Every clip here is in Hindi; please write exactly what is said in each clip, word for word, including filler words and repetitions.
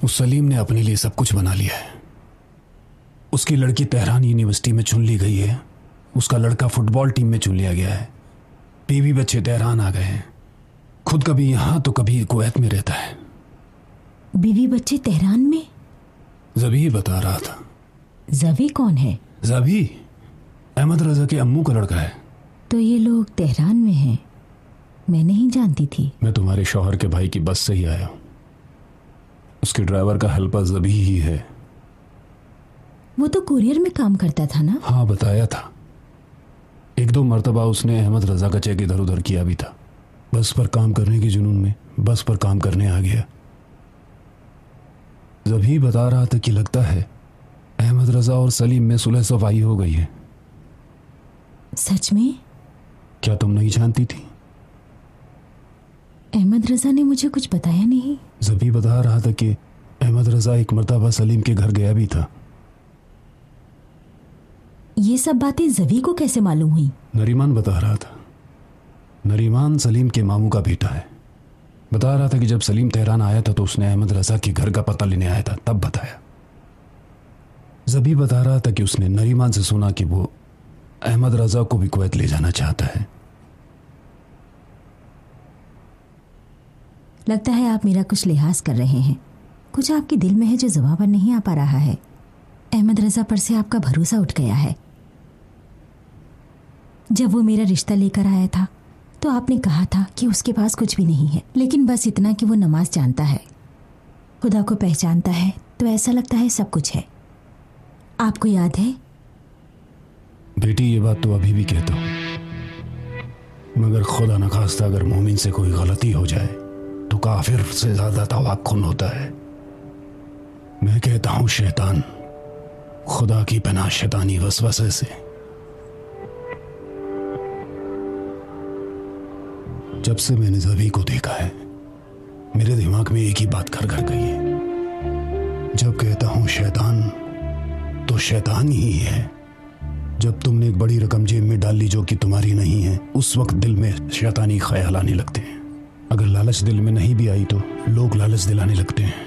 उस सलीम ने अपने लिए सब कुछ बना लिया है। उसकी लड़की तेहरान यूनिवर्सिटी में चुन ली गई है, उसका लड़का फुटबॉल टीम में चुन लिया गया है, बीवी बच्चे तेहरान आ गए हैं, खुद कभी यहाँ तो कभी कुवैत में रहता है। बीवी बच्चे तेहरान में? जबी बता रहा था। जबी कौन है? जबी अहमद रजा के अम्मू का लड़का है। तो ये लोग तेहरान में हैं, मैं नहीं जानती थी। मैं तुम्हारे शौहर के भाई की बस से ही आया हूँ। उसके ड्राइवर का हेल्पर जबी ही है। वो तो कुरियर में काम करता था ना? हाँ बताया था। एक दो मर्तबा उसने अहमद रजा का चेक इधर उधर किया भी था। बस पर काम करने के जुनून में बस पर काम करने आ गया। जबी बता रहा था कि लगता है अहमद रजा और सलीम में सुलह सफाई हो गई है। सच में? क्या तुम नहीं जानती थी? अहमद रजा ने मुझे कुछ बताया नहीं। जबी बता रहा था कि अहमद रजा एक मर्तबा सलीम के घर गया भी था। ये सब बातें जबी को कैसे मालूम हुई? नरीमान बता रहा था। नरीमान सलीम के मामू का बेटा है। बता रहा था कि जब सलीम तेहरान आया था तो उसने अहमद रजा के घर का पता लेने आया था, तब बताया। जबी बता रहा था कि उसने नरीमान से सुना कि वो अहमद रजा को भी कुवैत ले जाना चाहता है। लगता है आप मेरा कुछ लिहाज कर रहे हैं। कुछ आपके दिल में है जो जवाब नहीं आ पा रहा है। अहमद रजा पर से आपका भरोसा उठ गया है। जब वो मेरा रिश्ता लेकर आया था तो आपने कहा था कि उसके पास कुछ भी नहीं है, लेकिन बस इतना कि वो नमाज जानता है, खुदा को पहचानता है, तो ऐसा लगता है सब कुछ है। आपको याद है? बेटी ये बात तो अभी भी कहता हूं, मगर खुदा न खास्ता अगर मोमिन से कोई गलती हो जाए तो काफिर से ज्यादा तवक्कुन होता है। मैं कहता हूं शैतान, खुदा की पनाह शैतानी वसवसे से। जब से मैंने जबी को देखा है मेरे दिमाग में एक ही बात घर घर गई है। जब कहता हूं शैतान तो शैतान ही है। जब तुमने एक बड़ी रकम जेब में डाल ली जो कि तुम्हारी नहीं है, उस वक्त दिल में शैतानी ख्याल आने लगते हैं। अगर लालच दिल में नहीं भी आई तो लोग लालच दिलाने लगते हैं।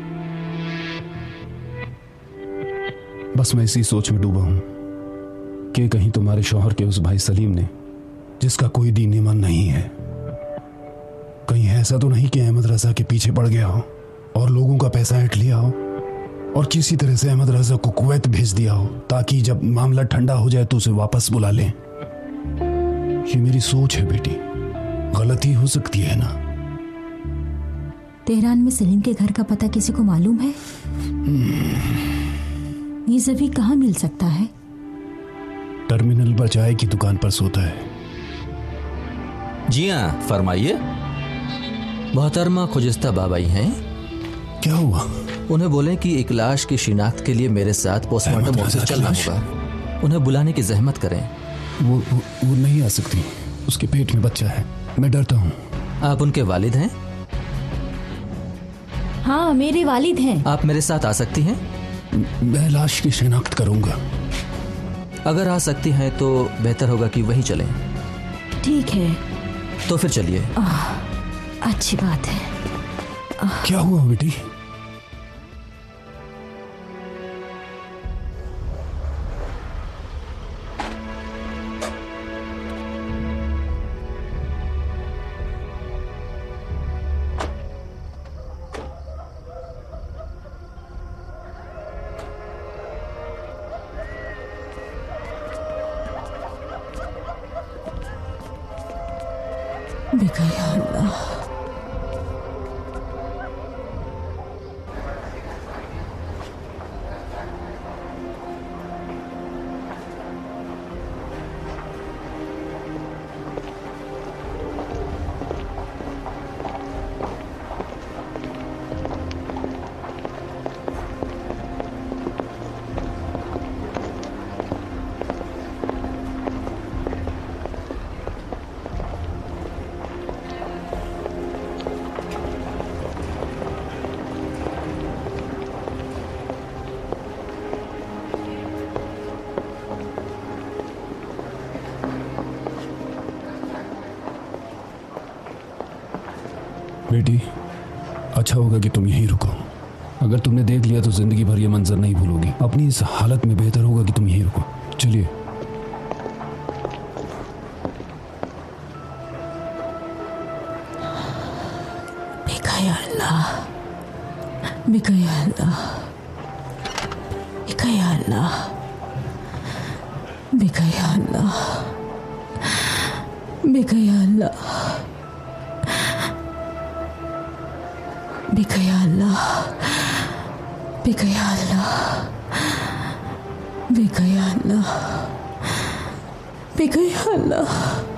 बस मैं इसी सोच में डूबा हूं कि कहीं तुम्हारे शौहर के उस भाई सलीम ने, जिसका कोई दीन ईमान नहीं है, कहीं ऐसा तो नहीं कि अहमद रजा के पीछे पड़ गया हो और लोगों का पैसा ऐंठ लिया हो और किसी तरह से अहमद रजा को कुवैत भेज दिया हो ताकि जब मामला ठंडा हो जाए तो उसे वापस बुला लें। ये मेरी सोच है बेटी, गलती हो सकती है ना। तेहरान में सलीम के घर का पता किसी को मालूम है? ये जबी कहाँ मिल सकता है? टर्मिनल पर चाय की दुकान पर सोता है। जी हाँ, फरमाइए। मोहतरमा खुजिस्ता बाबाई हैं? क्या हुआ? उन्हें बोलें कि एक लाश की शिनाख्त के लिए मेरे साथ पोस्टमार्टम ऑफिस चलना होगा। उन्हें बुलाने की जहमत करें। वो, वो वो नहीं आ सकती, उसके पेट में बच्चा है, मैं डरता हूँ। आप उनके वालिद हैं? हाँ, मेरे वालिद हैं। आप मेरे साथ आ सकती हैं? मैं लाश की शिनाख्त करूंगा। अगर आ सकती हैं तो बेहतर होगा कि वही चलें। ठीक है, तो फिर चलिए। अच्छी बात है। आह। क्या हुआ बेटी? बिका या अल्लाह। बेटी, अच्छा होगा कि तुम यहीं रुको। अगर तुमने देख लिया तो जिंदगी भर ये मंजर नहीं भूलोगी। अपनी इस हालत में बेहतर होगा कि तुम यहीं रुको। चलिए। बिका या अल्लाह, बिका या अल्लाह, बिका या अल्लाह, बिका या अल्लाह, बिका या अल्लाह, बिका या अल्लाह, बिका या अल्लाह, बिका या अल्लाह, बिका या अल्लाह।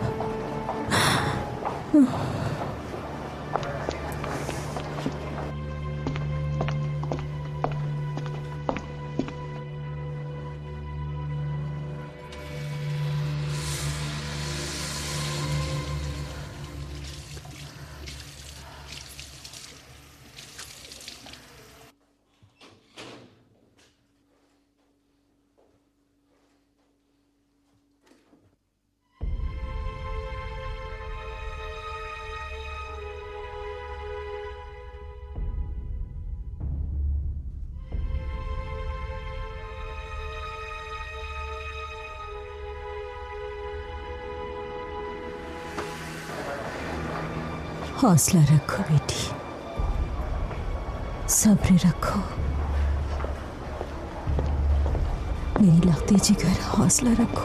हौसला रखो बेटी, सब्र रखो मेरी लगती जिगर, हौसला रखो।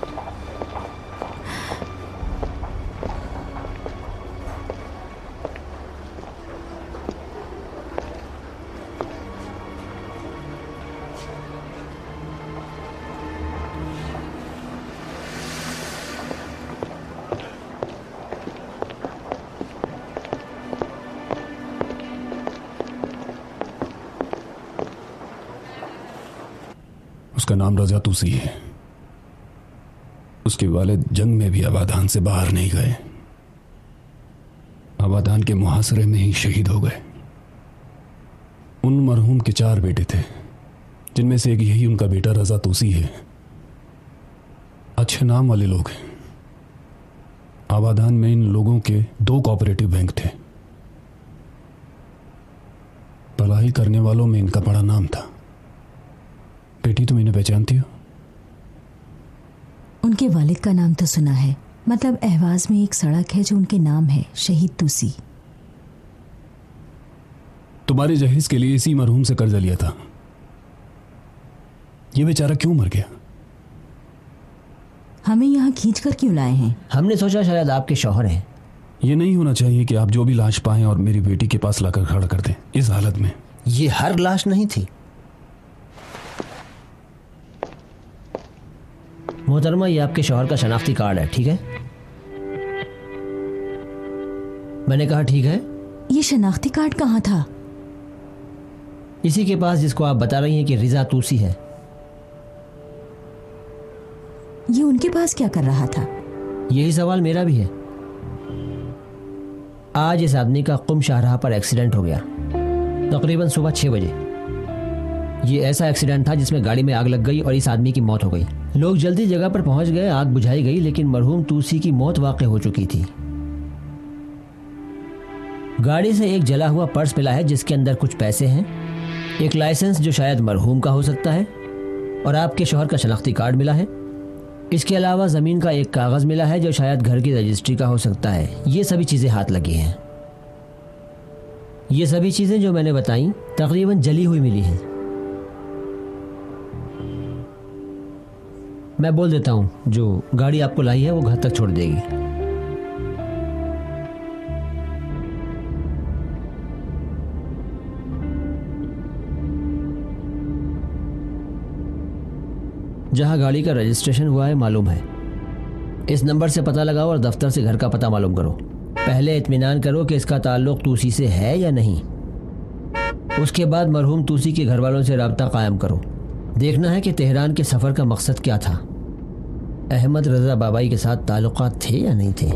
उसका नाम रजा तूसी है। उसके वालिद जंग में भी आबादान से बाहर नहीं गए, आबादान के मुहासरे में ही शहीद हो गए। उन मरहूम के चार बेटे थे, जिनमें से एक यही उनका बेटा रजा तूसी है। अच्छे नाम वाले लोग हैं। आबादान में इन लोगों के दो कोऑपरेटिव बैंक थे। पढ़ाई करने वालों में इनका बड़ा नाम था। बेटी तुम इन्हें पहचानती हो? उनके वालिद का नाम तो सुना है, मतलब अहवाज में एक सड़क है जो उनके नाम है, शहीद तूसी। तुम्हारे जहेज के लिए इसी मरहूम से कर्जा लिया था। ये बेचारा क्यों मर गया? हमें यहाँ खींच कर क्यों लाए हैं? हमने सोचा शायद आपके शौहर हैं। ये नहीं होना चाहिए कि आप जो भी लाश पाएं और मेरी बेटी के पास लाकर खड़ा कर दें इस हालत में। ये हर लाश नहीं थी मोहतरमा, ये आपके शौहर का शनाख्ती कार्ड है, ठीक है? मैंने कहा ठीक है। ये शनाख्ती कार्ड कहाँ था? इसी के पास जिसको आप बता रही हैं कि रिजा तूसी है। ये उनके पास क्या कर रहा था? यही सवाल मेरा भी है। आज इस आदमी का कुम शाहराह पर एक्सीडेंट हो गया, तकरीबन सुबह छह बजे। ये ऐसा एक्सीडेंट था जिसमें गाड़ी में आग लग गई और इस आदमी की मौत हो गई। लोग जल्दी जगह पर पहुंच गए, आग बुझाई गई, लेकिन मरहूम तूसी की मौत वाक़ई हो चुकी थी। गाड़ी से एक जला हुआ पर्स मिला है जिसके अंदर कुछ पैसे हैं, एक लाइसेंस जो शायद मरहूम का हो सकता है, और आपके शौहर का शनाख्ती कार्ड मिला है। इसके अलावा ज़मीन का एक कागज़ मिला है जो शायद घर की रजिस्ट्री का हो सकता है। ये सभी चीज़ें हाथ लगी हैं। ये सभी चीज़ें जो मैंने बताई तकरीबन जली हुई मिली हैं। मैं बोल देता हूँ, जो गाड़ी आपको लाई है वो घर तक छोड़ देगी। जहाँ गाड़ी का रजिस्ट्रेशन हुआ है मालूम है। इस नंबर से पता लगाओ और दफ्तर से घर का पता मालूम करो। पहले इत्मीनान करो कि इसका ताल्लुक तूसी से है या नहीं। उसके बाद मरहूम तूसी के घर वालों से राब्ता कायम करो। देखना है कि तेहरान के सफ़र का मकसद क्या था। अहमद रजा बाबाई के साथ ताल्लुकात थे या नहीं थे।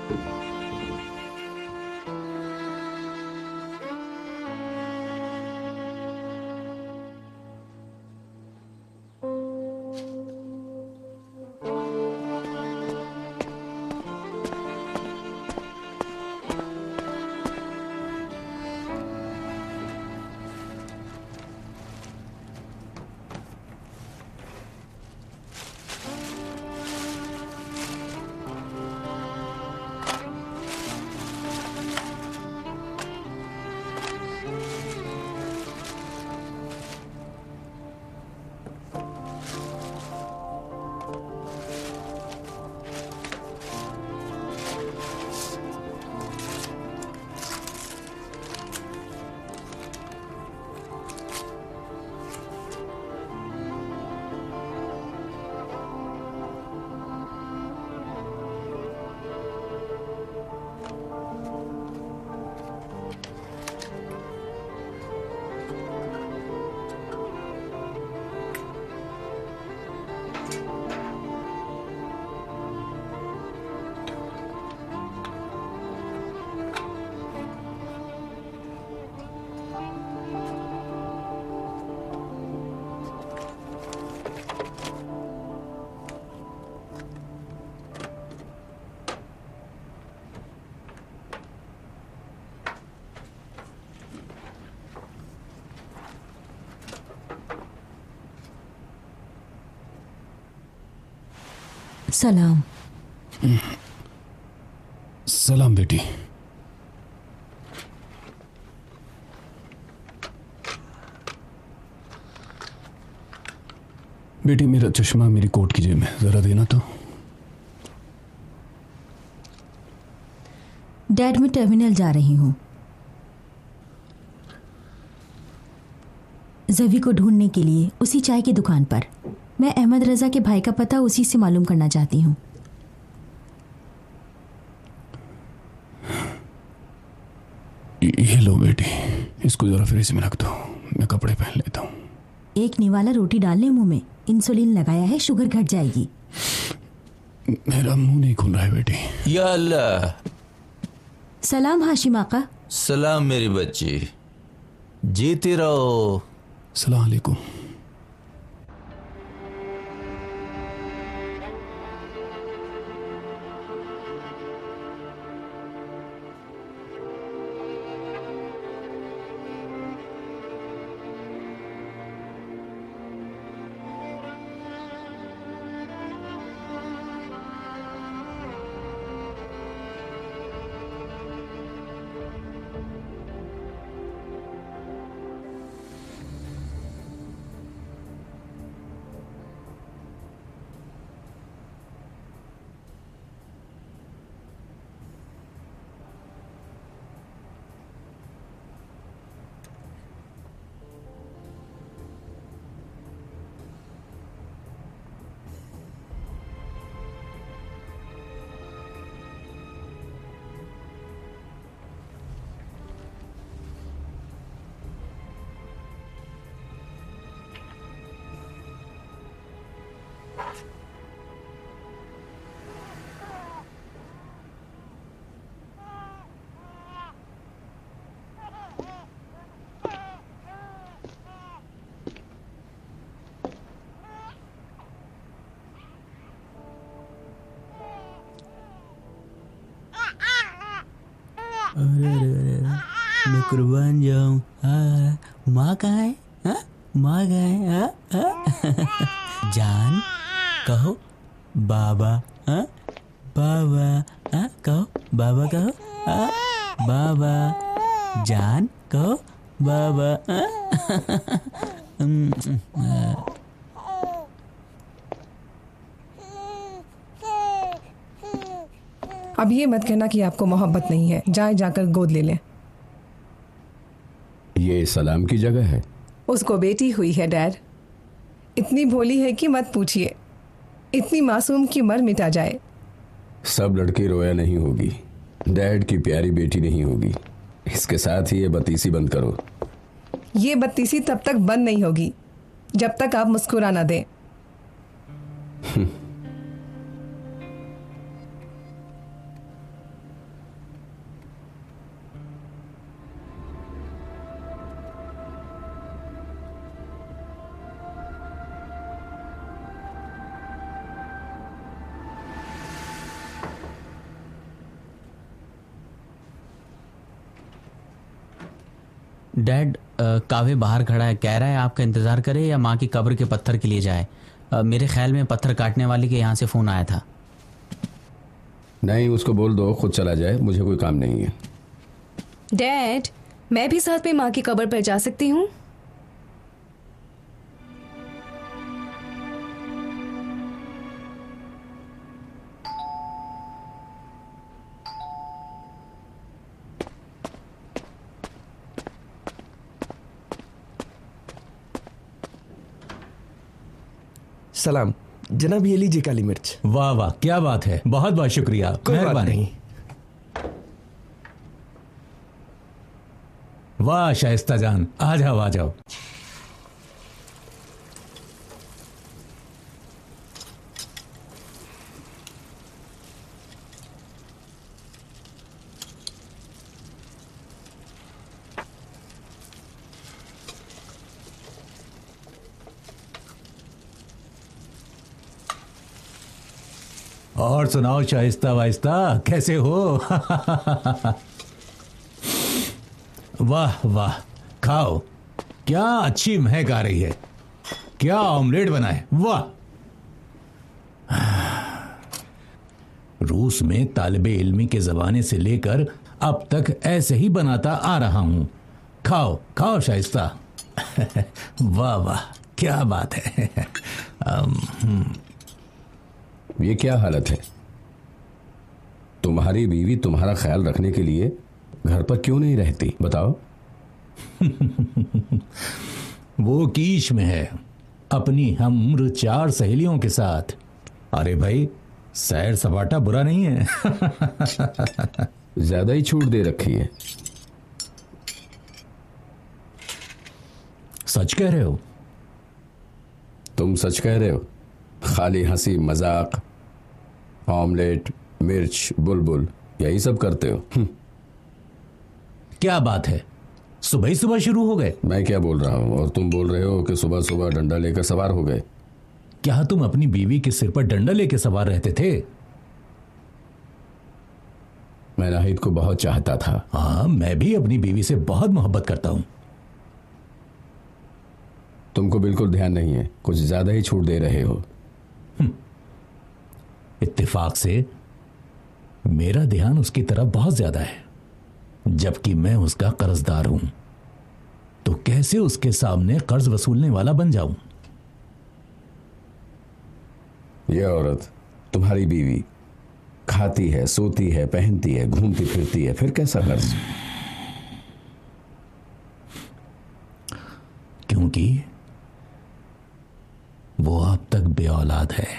सलाम। सलाम बेटी। बेटी मेरा चश्मा मेरी कोट की जेब में, जरा देना तो। डैड मैं टर्मिनल जा रही हूँ जवी को ढूंढने के लिए, उसी चाय की दुकान पर। मैं अहमद रजा के भाई का पता उसी से मालूम करना चाहती हूँ। ये लो बेटी, इसको जरा फ्रिज में रख दो, मैं कपड़े पहन लेता हूँ। एक निवाला रोटी डाल ले मुंह में, इंसुलिन लगाया है, शुगर घट जाएगी। मेरा मुंह नहीं खुल रहा है बेटी। या अल्लाह। सलाम हाशिम आका। सलाम मेरी बच्ची, जीती रहो। सलाम अलैकुम। अरे अरे अरे मैं कुर्बान जाऊं। हाँ, माँ कहाँ है? हाँ, माँ कहाँ है? हाँ, हाँ? जान कहो बाबा। हाँ, बाबा। हाँ, कहो बाबा, कहो हाँ, बाबा। जान कहो बाबा। हाँ? अब ये मत कहना कि आपको मोहब्बत नहीं है। जाए जाकर गोद ले लें। ये सलाम की जगह है। उसको बेटी हुई है डैड, इतनी भोली है कि मत पूछिए। इतनी मासूम की मर मिटा जाए। सब लड़की रोया नहीं होगी, डैड की प्यारी बेटी नहीं होगी। इसके साथ ही ये बत्तीसी बंद करो। ये बत्तीसी तब तक बंद नहीं होगी जब तक आप मुस्कुरा ना दें। डैड, अ, कावे बाहर खड़ा है, कह रहा है आपका इंतज़ार करे या माँ की कब्र के पत्थर के लिए जाए। अ, मेरे ख्याल में पत्थर काटने वाले के यहाँ से फ़ोन आया था। नहीं, उसको बोल दो खुद चला जाए, मुझे कोई काम नहीं है। डैड, मैं भी साथ में माँ की कब्र पर जा सकती हूँ? सलाम जनाब, ये लीजिए काली मिर्च। वाह वाह, क्या बात है, बहुत बहुत शुक्रिया, कोई बात मेहरबानी। नहीं। वाह शाइस्ता जान, आ जाओ आ जाओ। और सुनाओ शाइस्ता वाइस्ता, कैसे हो? वाह वाह, खाओ, क्या अच्छी महक आ रही है, क्या ऑमलेट बना है, वाह। रूस में तालिबे इल्मी के जमाने से लेकर अब तक ऐसे ही बनाता आ रहा हूं। खाओ खाओ शाइस्ता। वाह वाह, क्या बात है। अम, ये क्या हालत है? तुम्हारी बीवी तुम्हारा ख्याल रखने के लिए घर पर क्यों नहीं रहती, बताओ? वो कीश में है, अपनी हम चार सहेलियों के साथ। अरे भाई, सैर सपाटा बुरा नहीं है। ज्यादा ही छूट दे रखी है। सच कह रहे हो? तुम सच कह रहे हो? खाली हंसी मजाक, ऑमलेट, मिर्च, बुलबुल, यही सब करते हो? क्या बात है, सुबह ही सुबह शुरू हो गए? मैं क्या बोल रहा हूं और तुम बोल रहे हो कि सुबह सुबह डंडा लेकर सवार हो गए। क्या तुम अपनी बीवी के सिर पर डंडा लेकर सवार रहते थे? मैं नाहिद को बहुत चाहता था। हाँ, मैं भी अपनी बीवी से बहुत मोहब्बत करता हूं। तुमको बिल्कुल ध्यान नहीं है, कुछ ज्यादा ही छूट दे रहे हो। इत्तेफाक से मेरा ध्यान उसकी तरफ बहुत ज्यादा है, जबकि मैं उसका कर्जदार हूं। तो कैसे उसके सामने कर्ज वसूलने वाला बन जाऊं? यह औरत, तुम्हारी बीवी, खाती है, सोती है, पहनती है, घूमती फिरती है, फिर कैसा कर्ज? क्योंकि वो अब तक बे औलाद है,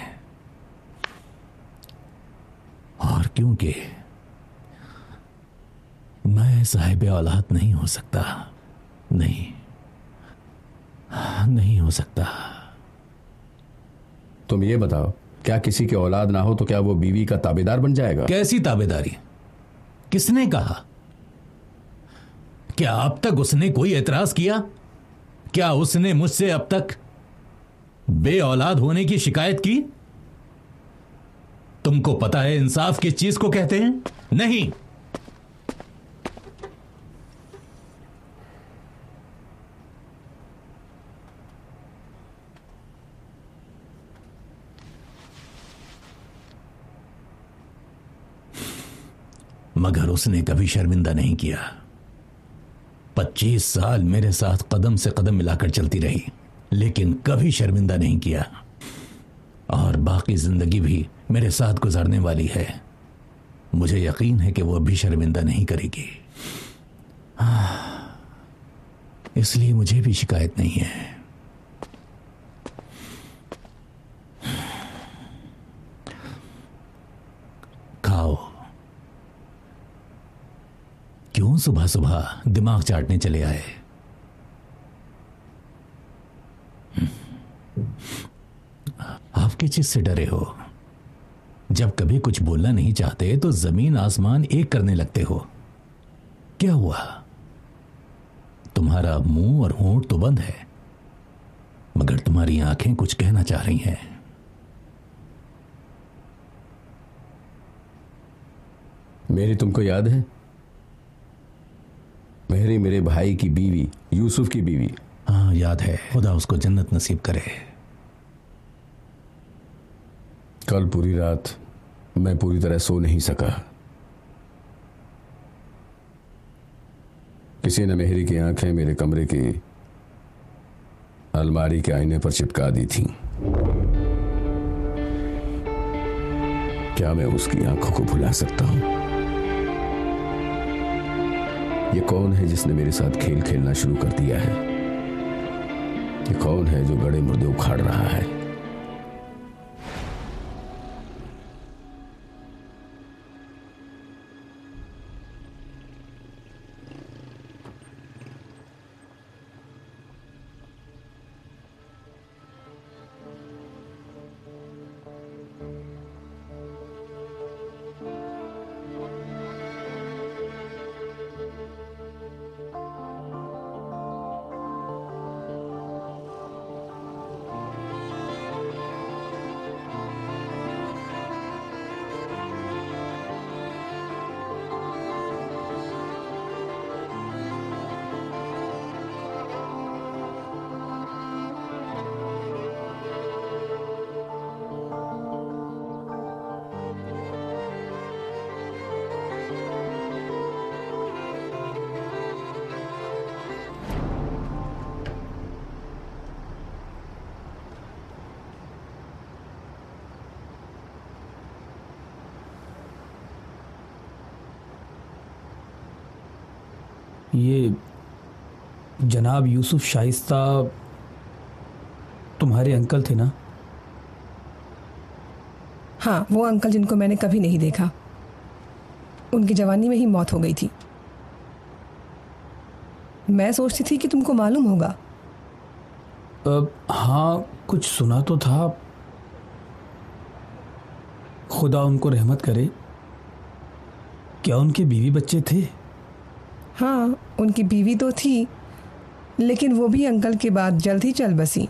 और क्योंकि मैं साहिब औलाद नहीं हो सकता। नहीं, नहीं हो सकता। तुम ये बताओ, क्या किसी की औलाद ना हो तो क्या वो बीवी का ताबेदार बन जाएगा? कैसी ताबेदारी? किसने कहा? क्या अब तक उसने कोई एतराज किया? क्या उसने मुझसे अब तक बे औलाद होने की शिकायत की? तुमको पता है इंसाफ किस चीज को कहते हैं? नहीं। मगर उसने कभी शर्मिंदा नहीं किया। पच्चीस साल मेरे साथ कदम से कदम मिलाकर चलती रही, लेकिन कभी शर्मिंदा नहीं किया, और बाकी जिंदगी भी मेरे साथ गुजारने वाली है। मुझे यकीन है कि वो अभी शर्मिंदा नहीं करेगी। इसलिए मुझे भी शिकायत नहीं है। खाओ। क्यों सुबह सुबह दिमाग चाटने चले आए? आप किस चीज से डरे हो? जब कभी कुछ बोलना नहीं चाहते तो जमीन आसमान एक करने लगते हो। क्या हुआ? तुम्हारा मुंह और होंठ तो बंद है, मगर तुम्हारी आंखें कुछ कहना चाह रही हैं। मेरी तुमको याद है? मेहरी मेरे भाई की बीवी, यूसुफ की बीवी। हाँ याद है, खुदा उसको जन्नत नसीब करे। कल पूरी रात मैं पूरी तरह सो नहीं सका। किसी ने मेहरी की आंखें मेरे कमरे की अलमारी के आईने पर चिपका दी थीं। क्या मैं उसकी आंखों को भुला सकता हूं? ये कौन है जिसने मेरे साथ खेल खेलना शुरू कर दिया है? ये कौन है जो गड़े मुर्दे उखाड़ रहा है? ये जनाब यूसुफ शाइस्ता तुम्हारे अंकल थे ना? हाँ, वो अंकल जिनको मैंने कभी नहीं देखा। उनकी जवानी में ही मौत हो गई थी। मैं सोचती थी कि तुमको मालूम होगा। अब हाँ, कुछ सुना तो था। खुदा उनको रहमत करे। क्या उनके बीवी बच्चे थे? हाँ, उनकी बीवी तो थी, लेकिन वो भी अंकल के बाद जल्द ही चल बसी।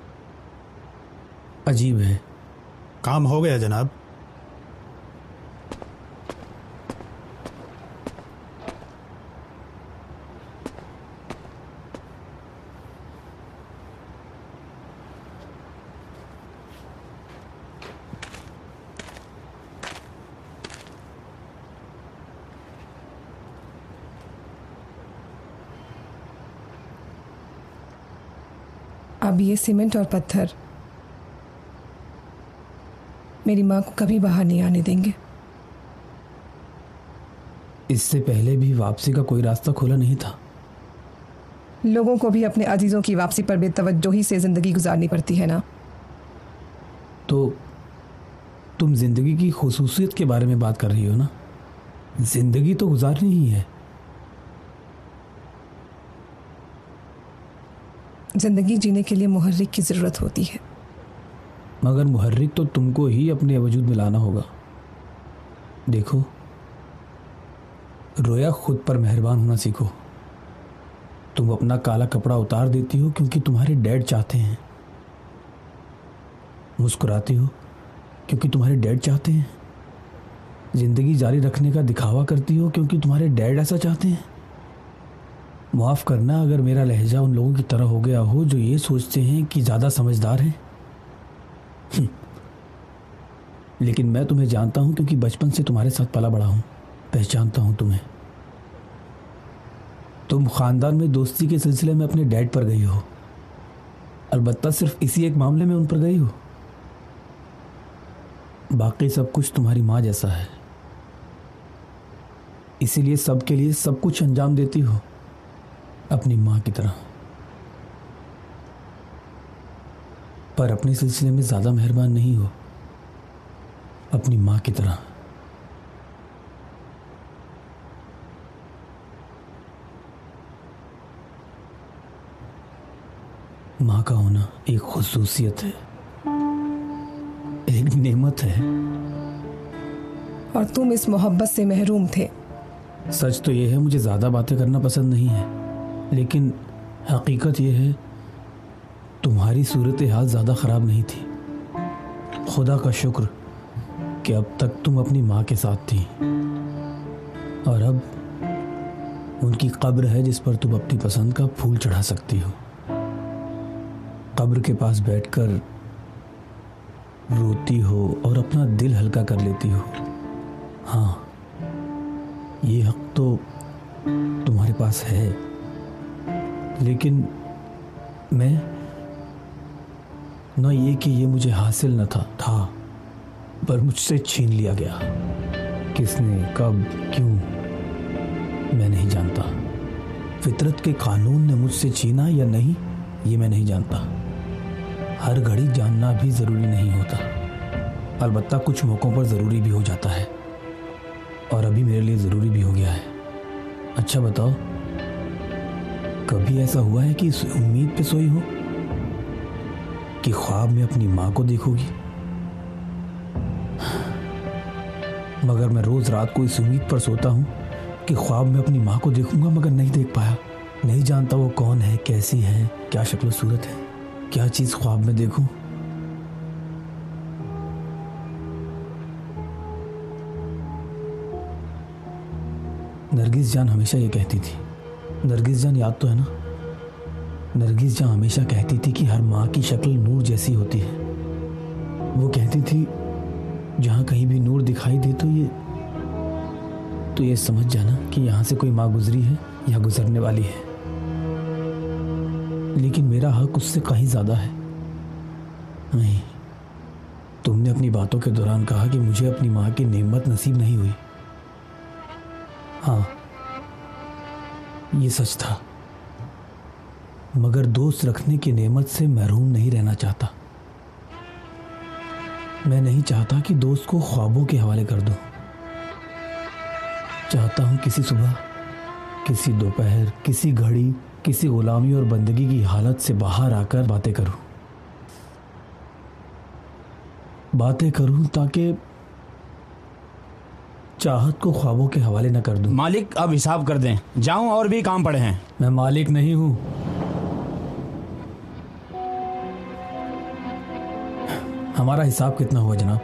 अजीब है। काम हो गया जनाब। अब ये सीमेंट और पत्थर मेरी माँ को कभी बाहर नहीं आने देंगे। इससे पहले भी वापसी का कोई रास्ता खुला नहीं था। लोगों को भी अपने अजीजों की वापसी पर बेतवज्जोही से जिंदगी गुजारनी पड़ती है ना। तो तुम जिंदगी की खुसूसियत के बारे में बात कर रही हो ना? जिंदगी तो गुजारनी ही है। जिंदगी जीने के लिए मुहर्रिक की जरूरत होती है। मगर मुहर्रिक तो तुमको ही अपने वजूद में लाना होगा। देखो, रोया खुद पर मेहरबान होना सीखो। तुम अपना काला कपड़ा उतार देती हो क्योंकि तुम्हारे डैड चाहते हैं। मुस्कुराती हो क्योंकि तुम्हारे डैड चाहते हैं। जिंदगी जारी रखने का दिखावा करती हो क्योंकि तुम्हारे डैड ऐसा चाहते हैं। माफ़ करना अगर मेरा लहजा उन लोगों की तरह हो गया हो जो ये सोचते हैं कि ज़्यादा समझदार हैं। लेकिन मैं तुम्हें जानता हूं क्योंकि बचपन से तुम्हारे साथ पला बड़ा हूं। पहचानता हूं तुम्हें। तुम खानदान में दोस्ती के सिलसिले में अपने डैड पर गई हो। अलबत्ता सिर्फ इसी एक मामले में उन पर गई हो। बाकी सब कुछ तुम्हारी माँ जैसा है, इसीलिए सबके लिए सब कुछ अंजाम देती हो अपनी माँ की तरह। पर अपने सिलसिले में ज़्यादा मेहरबान नहीं हो अपनी माँ की तरह। माँ का होना एक खुसूसियत है, एक नेमत है। और तुम इस मोहब्बत से महरूम थे। सच तो यह है, मुझे ज़्यादा बातें करना पसंद नहीं है, लेकिन हकीकत यह है तुम्हारी सूरत हाल ज़्यादा ख़राब नहीं थी। खुदा का शुक्र कि अब तक तुम अपनी माँ के साथ थी, और अब उनकी कब्र है जिस पर तुम अपनी पसंद का फूल चढ़ा सकती हो। कब्र के पास बैठकर रोती हो और अपना दिल हल्का कर लेती हो। हाँ, ये हक तो तुम्हारे पास है, लेकिन मैं न ये कि ये मुझे हासिल न था था पर मुझसे छीन लिया गया। किसने, कब, क्यों, मैं नहीं जानता। फितरत के कानून ने मुझसे छीना या नहीं, ये मैं नहीं जानता। हर घड़ी जानना भी ज़रूरी नहीं होता, अलबत्ता कुछ मौक़ों पर ज़रूरी भी हो जाता है, और अभी मेरे लिए ज़रूरी भी हो गया है। अच्छा बताओ, कभी ऐसा हुआ है कि इस उम्मीद पे सोई हो कि ख्वाब में अपनी माँ को देखोगी? मगर मैं रोज़ रात को इस उम्मीद पर सोता हूँ कि ख्वाब में अपनी माँ को देखूंगा, मगर नहीं देख पाया। नहीं जानता वो कौन है, कैसी है, क्या शक्ल सूरत है, क्या चीज़ ख्वाब में देखूं। नरगिस जान हमेशा ये कहती थी, नरगिस जान याद तो है ना? नरगिस जान हमेशा कहती थी कि हर माँ की शक्ल नूर जैसी होती है। वो कहती थी जहाँ कहीं भी नूर दिखाई दे तो ये तो ये समझ जाना कि यहाँ से कोई माँ गुजरी है या गुजरने वाली है। लेकिन मेरा हक उससे कहीं ज़्यादा है। नहीं, तुमने अपनी बातों के दौरान कहा कि मुझे अपनी माँ की नेमत नसीब नहीं हुई। हाँ, ये सच था, मगर दोस्त रखने की नेमत से महरूम नहीं रहना चाहता। मैं नहीं चाहता कि दोस्त को ख्वाबों के हवाले कर दूं। चाहता हूं किसी सुबह, किसी दोपहर, किसी घड़ी, किसी गुलामी और बंदगी की हालत से बाहर आकर बातें करूं बातें करूं ताकि चाहत को ख्वाबों के हवाले न कर दूं। मालिक, अब हिसाब कर दें, जाऊं और भी काम पड़े हैं। मैं मालिक नहीं हूं। हमारा हिसाब कितना हुआ जनाब?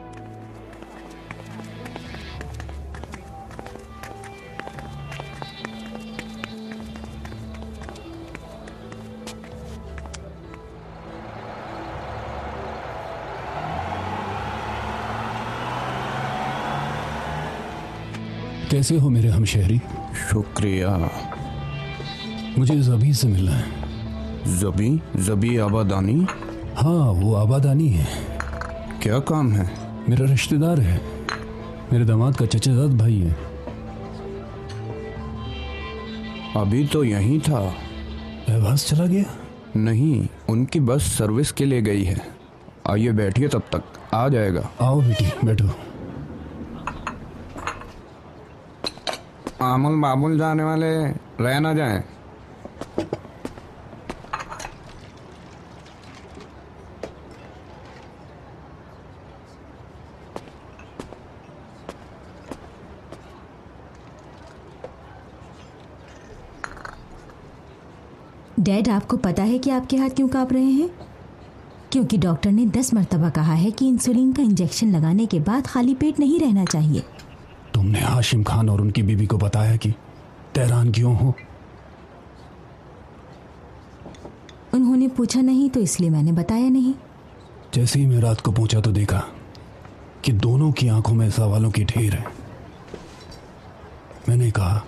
कैसे हो मेरे हमशहरी? शुक्रिया। मुझे जबी से मिलना है। जबी? जबी आबादानी? हाँ, वो आबादानी है। क्या काम है? मेरा रिश्तेदार है, मेरे दामाद का चचेजाद भाई है। अभी तो यहीं था। बस चला गया? नहीं, उनकी बस सर्विस के लिए गई है। आइए बैठिए, तब तक आ जाएगा। आओ बेटी, बैठो। आमुल बाबुल जाने वाले रह ना जाएं। डैड, आपको पता है कि आपके हाथ क्यों कांप रहे हैं? क्योंकि डॉक्टर ने दस मर्तबा कहा है कि इंसुलिन का इंजेक्शन लगाने के बाद खाली पेट नहीं रहना चाहिए। तुमने हाशिम खान और उनकी बीवी को बताया कि तेहरान क्यों हो? उन्होंने पूछा नहीं तो इसलिए मैंने बताया नहीं। जैसे ही मैं रात को पहुंचा तो देखा कि दोनों की आंखों में सवालों की ढेर है। मैंने कहा,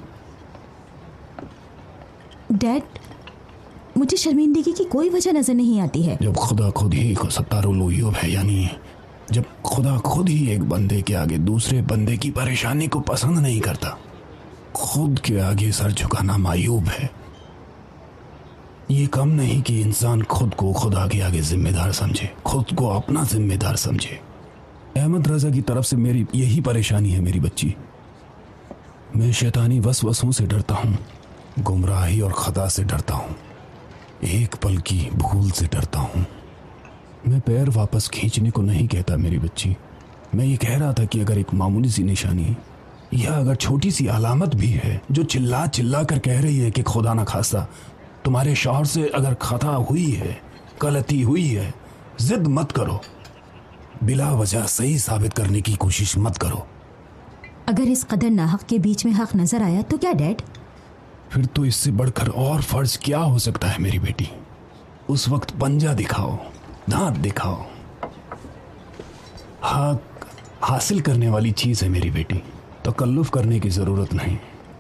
डैड, मुझे शर्मिंदगी की कोई वजह नजर नहीं आती है। जब खुदा खुद ही को सत्तारुल उयूब है, यानी जब खुदा खुद ही एक बंदे के आगे दूसरे बंदे की परेशानी को पसंद नहीं करता, खुद के आगे सर झुकाना मायूब है। ये कम नहीं कि इंसान खुद को खुदा के आगे जिम्मेदार समझे, खुद को अपना जिम्मेदार समझे। अहमद रजा की तरफ से मेरी यही परेशानी है मेरी बच्ची। मैं शैतानी वसवसों से डरता हूँ, गुमराही और खता से डरता हूँ, एक पल की भूल से डरता हूँ। मैं पैर वापस खींचने को नहीं कहता मेरी बच्ची। मैं ये कह रहा था कि अगर एक मामूली सी निशानी या अगर छोटी सी अलामत भी है जो चिल्ला चिल्ला कर कह रही है कि खुदा ना खास्ता तुम्हारे शौहर से अगर खता हुई है, गलती हुई है, जिद मत करो, बिला वजह सही साबित करने की कोशिश मत करो। अगर इस कदर नाहक के बीच में हक नजर आया तो क्या डैड? फिर तो इससे बढ़कर और फर्ज क्या हो सकता है मेरी बेटी। उस वक्त पंजा दिखाओ, दांत दिखाओ। हक हासिल करने वाली चीज है मेरी बेटी, तकल्लुफ करने की जरूरत नहीं।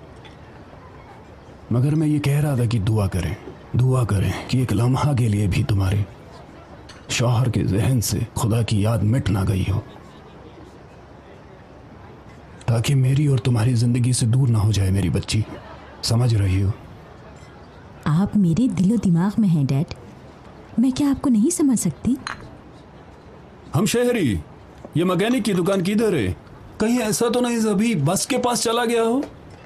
मगर मैं ये कह रहा था कि दुआ करें, दुआ करें कि एक लम्हा के लिए भी तुम्हारे शौहर के जहन से खुदा की याद मिट ना गई हो, ताकि मेरी और तुम्हारी जिंदगी से दूर ना हो जाए मेरी बच्ची। समझ रही हो? आप मेरे दिलो दिमाग में हैं डैड, मैं क्या आपको नहीं समझ सकती? हम शहरी, ये मैकेनिक की दुकान किधर है? कहीं ऐसा तो नहीं अभी बस के पास चला गया हो?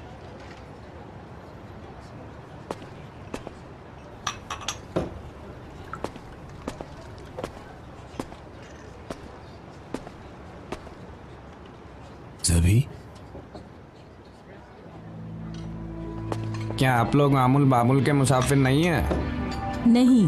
जभी, क्या आप लोग मामूल बाबुल के मुसाफिर नहीं हैं? नहीं।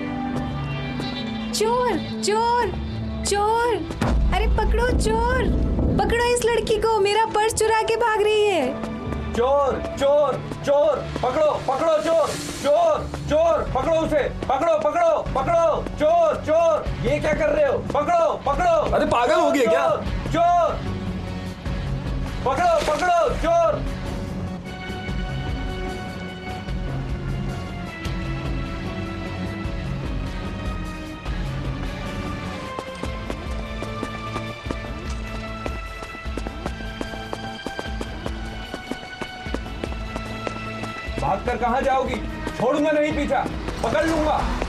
चोर चोर चोर, अरे पकड़ो चोर, पकड़ो इस लड़की को, मेरा पर्स चुरा के भाग रही है। चोर चोर चोर, पकड़ो पकड़ो चोर, चोर चोर, पकड़ो उसे, पकड़ो पकड़ो पकड़ो, चोर चोर, ये क्या कर रहे हो? पकड़ो पकड़ो। अरे पागल हो गए क्या? चोर, पकड़ो पकड़ो चोर। भागकर कहां जाओगी? छोड़ूंगा नहीं पीछा, पकड़ लूंगा।